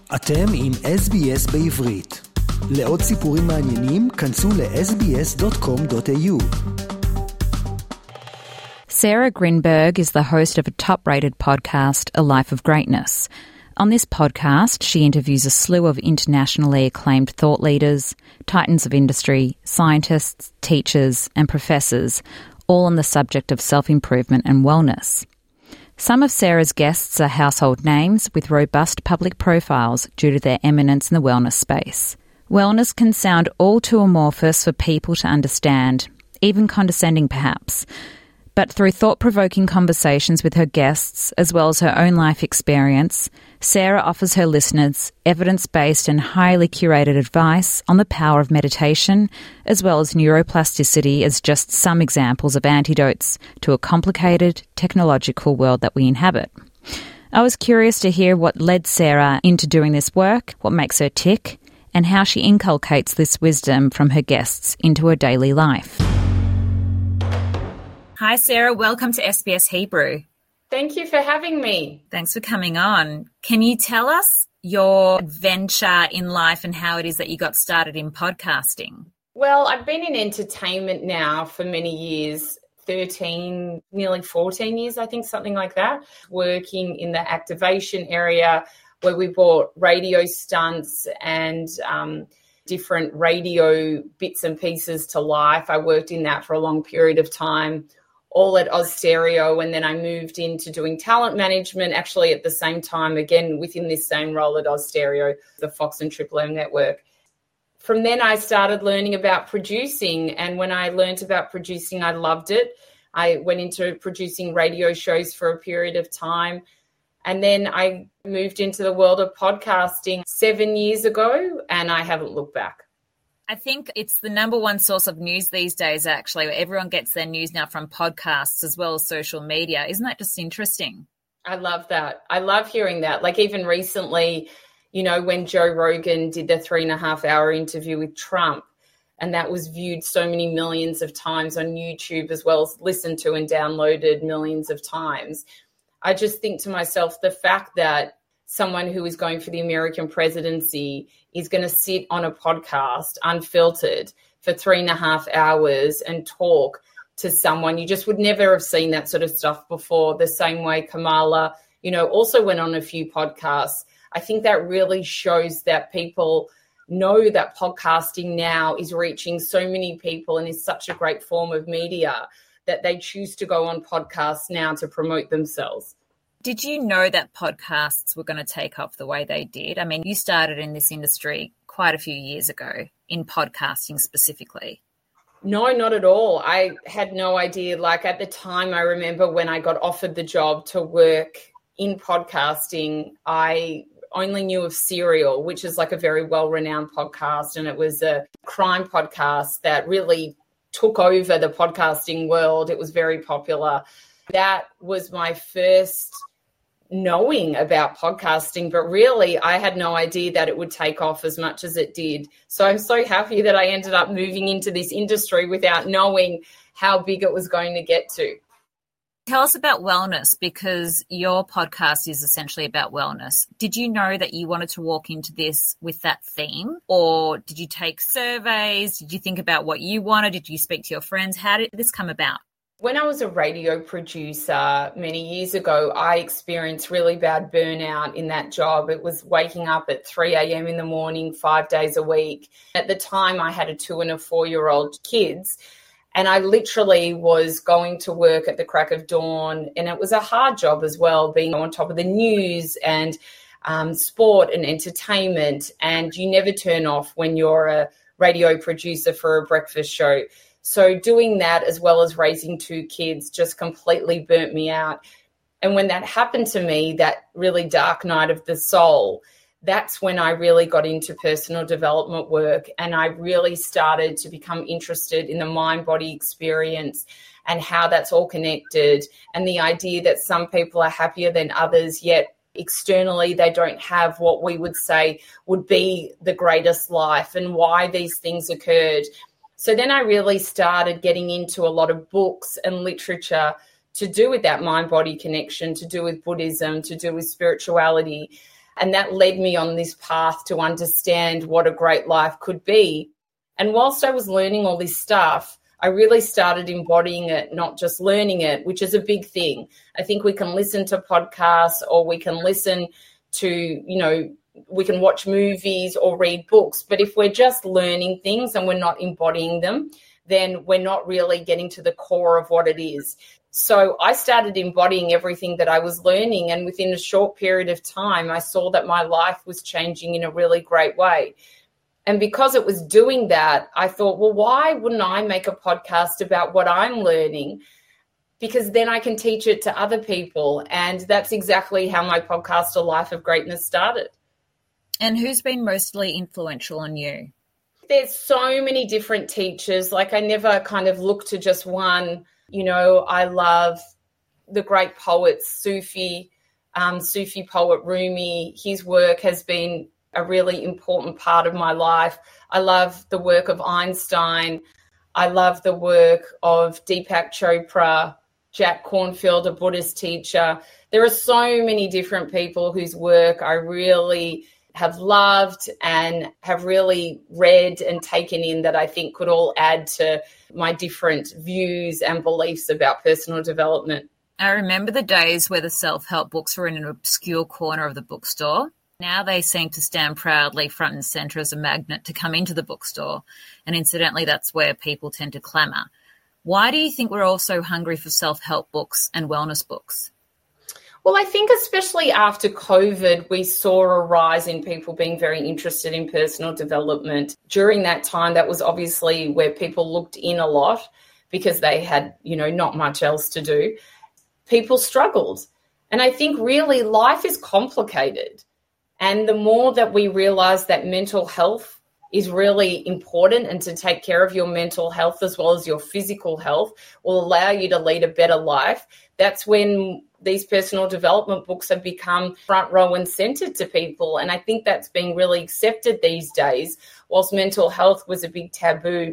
אתם עם SBS בעברית. לעוד סיפורים מעניינים, כנסו ל-sbs.com.au. Sarah Grinberg is the host of a top-rated podcast, A Life of Greatness. On this podcast, she interviews a slew of internationally acclaimed thought leaders, titans of industry, scientists, teachers and professors, all on the subject of self-improvement and wellness. Some of Sarah's guests are household names with robust public profiles due to their eminence in the wellness space. Wellness can sound all too amorphous for people to understand, even condescending perhaps. But through thought-provoking conversations with her guests, as well as her own life experience, Sarah offers her listeners evidence-based and highly curated advice on the power of meditation, as well as neuroplasticity as just some examples of antidotes to a complicated technological world that we inhabit. I was curious to hear what led Sarah into doing this work, what makes her tick, and how she inculcates this wisdom from her guests into her daily life. Hi, Sarah. Welcome to SBS Hebrew. Thank you for having me. Thanks for coming on. Can you tell us your adventure in life and how it is that you got started in podcasting? Well, I've been in entertainment now for many years, 13, nearly 14 years, I think, something like that, working in the activation area where we brought radio stunts and different radio bits and pieces to life. I worked in that for a long period of time, all at Austereo, and then I moved into doing talent management, actually at the same time, again, within this same role at Austereo, the Fox and Triple M network. From then I started learning about producing, and when I learned about producing, I loved it. I went into producing radio shows for a period of time, and then I moved into the world of podcasting 7 years ago, and I haven't looked back. I think it's the number one source of news these days, actually. Everyone gets their news now from podcasts as well as social media. Isn't that just interesting? I love that. I love hearing that. Like even recently, you know, when Joe Rogan did the 3.5-hour interview with Trump, and that was viewed so many millions of times on YouTube as well as listened to and downloaded millions of times. I just think to myself, the fact that someone who is going for the American presidency is going to sit on a podcast unfiltered for 3.5 hours and talk to someone. You just would never have seen that sort of stuff before. The same way Kamala, you know, also went on a few podcasts. I think that really shows that people know that podcasting now is reaching so many people and is such a great form of media that they choose to go on podcasts now to promote themselves. Did you know that podcasts were going to take off the way they did? I mean, you started in this industry quite a few years ago, in podcasting specifically. No, not at all. I had no idea. Like at the time, I remember when I got offered the job to work in podcasting, I only knew of Serial, which is like a very well-renowned podcast. And it was a crime podcast that really took over the podcasting world. It was very popular. That was my first knowing about podcasting, but really I had no idea that it would take off as much as it did. So I'm so happy that I ended up moving into this industry without knowing how big it was going to get to. Tell us about wellness, because your podcast is essentially about wellness. Did you know that you wanted to walk into this with that theme, or did you take surveys? Did you think about what you wanted? Did you speak to your friends? How did this come about? When I was a radio producer many years ago, I experienced really bad burnout in that job. It was waking up at 3 a.m. in the morning, 5 days a week. At the time, I had a 2- and 4-year-old kids, and I literally was going to work at the crack of dawn, and it was a hard job as well, being on top of the news and sport and entertainment, and you never turn off when you're a radio producer for a breakfast show. So doing that as well as raising 2 kids just completely burnt me out. And when that happened to me, that really dark night of the soul, that's when I really got into personal development work, and I really started to become interested in the mind-body experience and how that's all connected, and the idea that some people are happier than others, yet externally they don't have what we would say would be the greatest life, and why these things occurred. So then I really started getting into a lot of books and literature to do with that mind-body connection, to do with Buddhism, to do with spirituality. And that led me on this path to understand what a great life could be. And whilst I was learning all this stuff, I really started embodying it, not just learning it, which is a big thing. I think we can listen to podcasts, or we can listen to, we can watch movies or read books. But if we're just learning things and we're not embodying them, then we're not really getting to the core of what it is. So I started embodying everything that I was learning. And within a short period of time, I saw that my life was changing in a really great way. And because it was doing that, I thought, well, why wouldn't I make a podcast about what I'm learning? Because then I can teach it to other people. And that's exactly how my podcast, A Life of Greatness, started. And who's been mostly influential on you? There's so many different teachers. Like, I never kind of look to just one. I love the great poets, Sufi poet Rumi. His work has been a really important part of my life. I love the work of Einstein. I love the work of Deepak Chopra, Jack Kornfield, a Buddhist teacher. There are so many different people whose work I really have loved and have really read and taken in, that I think could all add to my different views and beliefs about personal development. I remember the days where the self-help books were in an obscure corner of the bookstore. Now they seem to stand proudly front and centre as a magnet to come into the bookstore. And incidentally, that's where people tend to clamour. Why do you think we're all so hungry for self-help books and wellness books? Well, I think especially after COVID, we saw a rise in people being very interested in personal development. During that time, that was obviously where people looked in a lot because they had, not much else to do. People struggled. And I think really life is complicated. And the more that we realize that mental health is really important, and to take care of your mental health as well as your physical health will allow you to lead a better life, that's when these personal development books have become front row and centered to people. And I think that's being really accepted these days. Whilst mental health was a big taboo,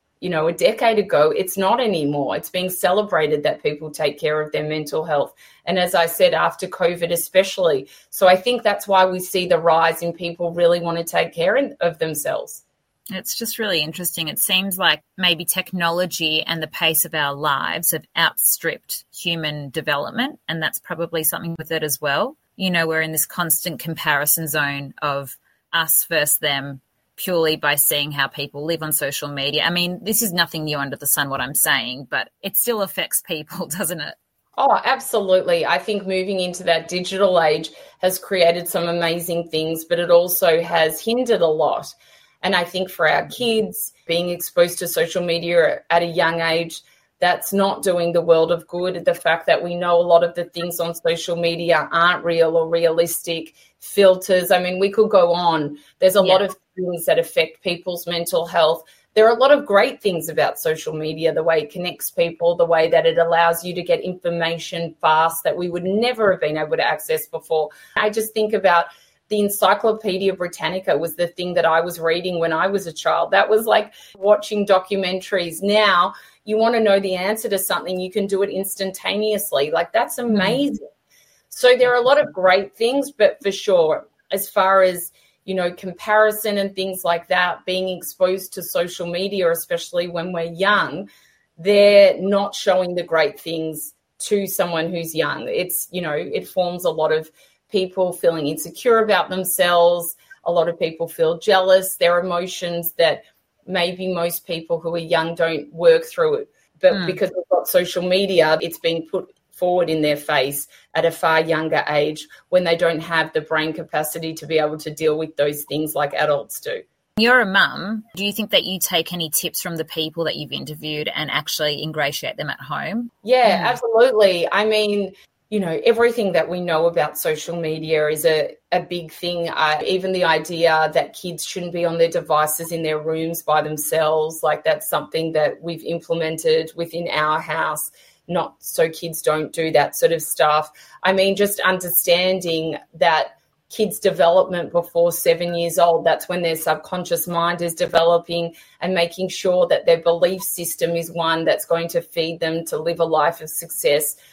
a decade ago, it's not anymore. It's being celebrated that people take care of their mental health. And as I said, after COVID especially. So I think that's why we see the rise in people really want to take care of themselves. It's just really interesting. It seems like maybe technology and the pace of our lives have outstripped human development, and that's probably something with it as well. We're in this constant comparison zone of us versus them, purely by seeing how people live on social media. I mean, this is nothing new under the sun, what I'm saying, but it still affects people, doesn't it? Oh, absolutely. I think moving into that digital age has created some amazing things, but it also has hindered a lot. And I think for our kids, being exposed to social media at a young age, that's not doing the world of good. The fact that we know a lot of the things on social media aren't real or realistic, filters. I mean, we could go on. There's a lot of things that affect people's mental health. There are a lot of great things about social media, the way it connects people, the way that it allows you to get information fast that we would never have been able to access before. I just think about the Encyclopedia Britannica was the thing that I was reading when I was a child. That was like watching documentaries. Now, you want to know the answer to something, you can do it instantaneously. Like, that's amazing. So there are a lot of great things, but for sure, as far as, comparison and things like that, being exposed to social media, especially when we're young, they're not showing the great things to someone who's young. It's, it forms a lot of people feeling insecure about themselves. A lot of people feel jealous. There are emotions that maybe most people who are young don't work through it. But because we've got social media, it's being put forward in their face at a far younger age when they don't have the brain capacity to be able to deal with those things like adults do. You're a mum. Do you think that you take any tips from the people that you've interviewed and actually ingratiate them at home? Yeah, absolutely. I mean, everything that we know about social media is a big thing. Even the idea that kids shouldn't be on their devices in their rooms by themselves, like that's something that we've implemented within our house, not so kids don't do that sort of stuff. I mean, just understanding that kids' development before 7 years old, that's when their subconscious mind is developing, and making sure that their belief system is one that's going to feed them to live a life of success,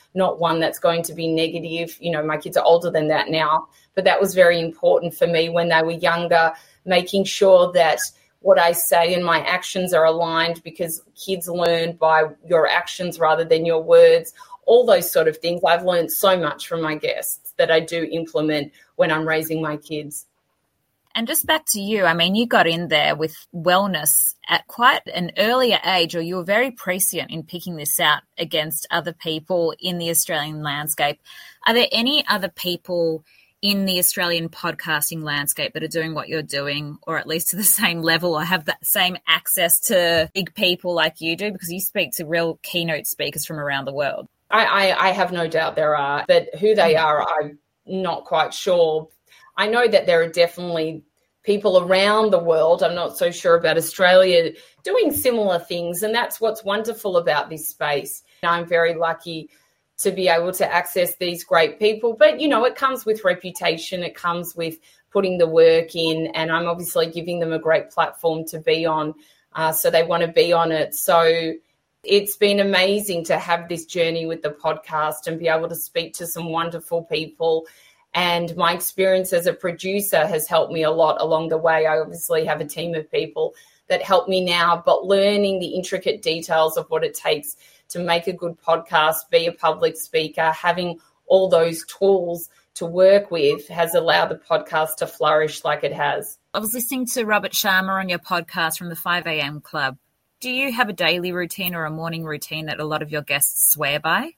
not one that's going to be negative. You know, my kids are older than that now, but that was very important for me when they were younger, making sure that what I say and my actions are aligned, because kids learn by your actions rather than your words, all those sort of things. I've learned so much from my guests that I do implement when I'm raising my kids. And just back to you, I mean, you got in there with wellness at quite an earlier age, or you were very prescient in picking this out against other people in the Australian landscape. Are there any other people in the Australian podcasting landscape that are doing what you're doing, or at least to the same level, or have that same access to big people like you do? Because you speak to real keynote speakers from around the world. I have no doubt there are, but who they are, I'm not quite sure. I know that there are definitely people around the world, I'm not so sure about Australia, doing similar things, and that's what's wonderful about this space. I'm very lucky to be able to access these great people, but, you know, it comes with reputation, it comes with putting the work in, and I'm obviously giving them a great platform to be on, so they want to be on it. So it's been amazing to have this journey with the podcast and be able to speak to some wonderful people. And my experience as a producer has helped me a lot along the way. I obviously have a team of people that help me now, but learning the intricate details of what it takes to make a good podcast, be a public speaker, having all those tools to work with has allowed the podcast to flourish like it has. I was listening to Robert Sharma on your podcast from the 5 a.m. Club. Do you have a daily routine or a morning routine that a lot of your guests swear by?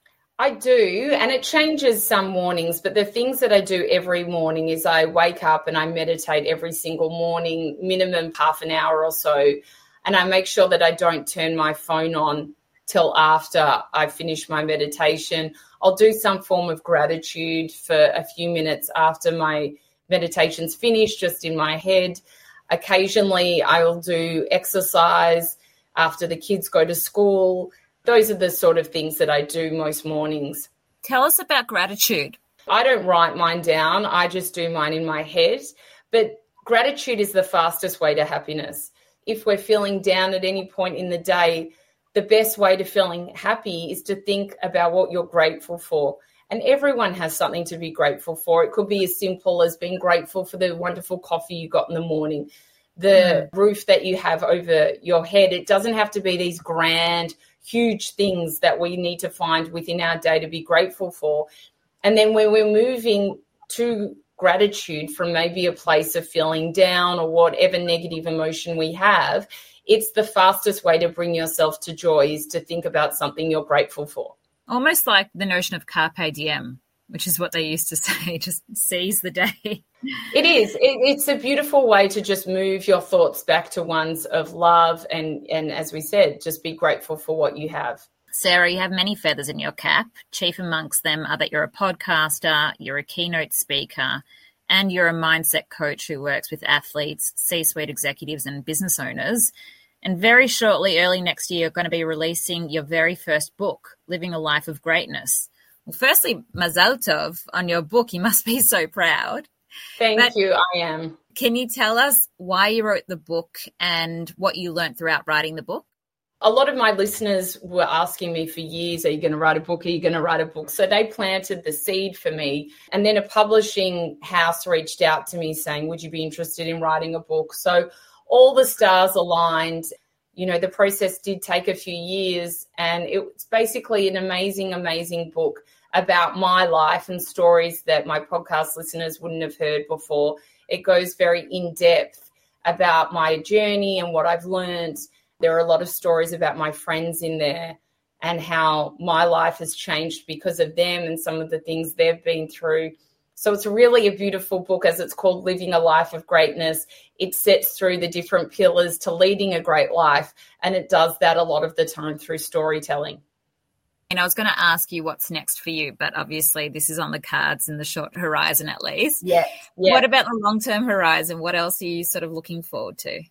I do, and it changes some mornings, but the things that I do every morning is I wake up and I meditate every single morning, minimum half an hour or so, and I make sure that I don't turn my phone on till after I finish my meditation. I'll do some form of gratitude for a few minutes after my meditation's finished, just in my head. Occasionally, I will do exercise after the kids go to school. Those are the sort of things that I do most mornings. Tell us about gratitude. I don't write mine down. I just do mine in my head. But gratitude is the fastest way to happiness. If we're feeling down at any point in the day, the best way to feeling happy is to think about what you're grateful for. And everyone has something to be grateful for. It could be as simple as being grateful for the wonderful coffee you got in the morning, the roof that you have over your head. It doesn't have to be these grand, huge things that we need to find within our day to be grateful for. And then when we're moving to gratitude from maybe a place of feeling down or whatever negative emotion we have, it's the fastest way to bring yourself to joy is to think about something you're grateful for. Almost like the notion of carpe diem, which is what they used to say, just seize the day. It is. It's a beautiful way to just move your thoughts back to ones of love and, as we said, just be grateful for what you have. Sarah, you have many feathers in your cap. Chief amongst them are that you're a podcaster, you're a keynote speaker, and you're a mindset coach who works with athletes, C-suite executives, and business owners. And very shortly, early next year, you're going to be releasing your very first book, Living a Life of Greatness. Well, firstly, Mazal Tov on your book. You must be so proud. Thank you. I am. Can you tell us why you wrote the book and what you learned throughout writing the book? A lot of my listeners were asking me for years, are you going to write a book? Are you going to write a book? So they planted the seed for me. And then a publishing house reached out to me saying, would you be interested in writing a book? So all the stars aligned. You know, the process did take a few years, and it's basically an amazing, amazing book about my life and stories that my podcast listeners wouldn't have heard before. It goes very in depth about my journey and what I've learned. There are a lot of stories about my friends in there and how my life has changed because of them and some of the things they've been through. So it's really a beautiful book, as it's called Living a Life of Greatness. It sets through the different pillars to leading a great life, and it does that a lot of the time through storytelling. And I was going to ask you what's next for you, but obviously this is on the cards in the short horizon at least. Yeah. What about the long-term horizon? What else are you sort of looking forward to?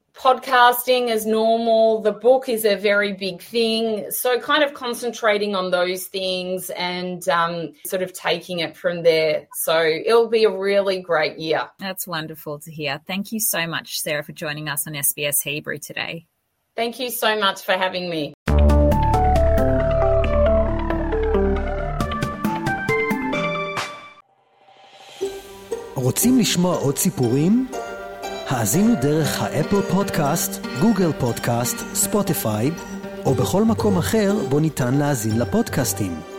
Podcasting as normal. The book is a very big thing. So kind of concentrating on those things and sort of taking it from there. So it'll be a really great year. That's wonderful to hear. Thank you so much, Sarah, for joining us on SBS Hebrew today. Thank you so much for having me. רוצים לשמוע עוד סיפורים? האזינו דרך האפל פודקאסט, גוגל פודקאסט, ספוטיפיי, או בכל מקום אחר בו ניתן להאזין לפודקאסטים.